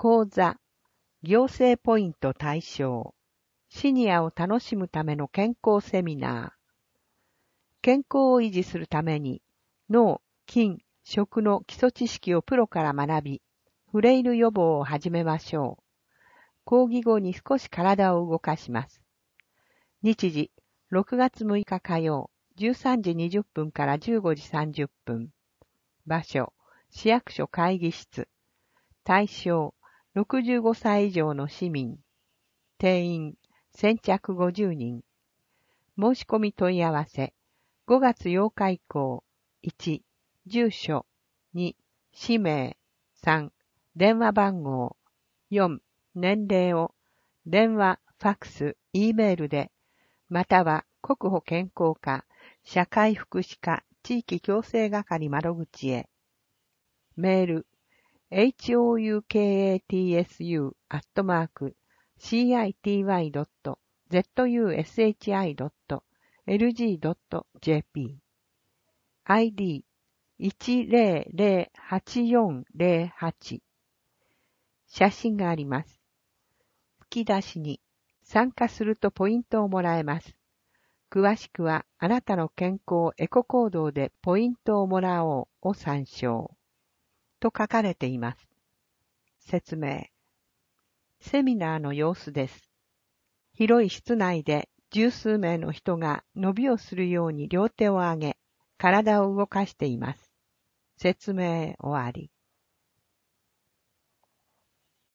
講座、行政ポイント対象、シニアを楽しむための健康セミナー。健康を維持するために、脳、筋、食の基礎知識をプロから学び、フレイル予防を始めましょう。講義後に少し体を動かします。日時、6月6日火曜、13時20分から15時30分。場所、市役所会議室。対象、65歳以上の市民。定員、先着50人。申し込み問い合わせ、5月8日以降、1、住所、2、氏名、3、電話番号、4、年齢を、電話、ファックス、Eメールで、または国保健康課、社会福祉課、地域共生係窓口へ。メール、houkati.city.zushi.lg.jp ID 1008408写真があります。吹き出しに参加するとポイントをもらえます。詳しくはあなたの健康エコ行動でポイントをもらおうを参照と書かれています。説明。セミナーの様子です。広い室内で十数名の人が伸びをするように両手を上げ、体を動かしています。説明終わり。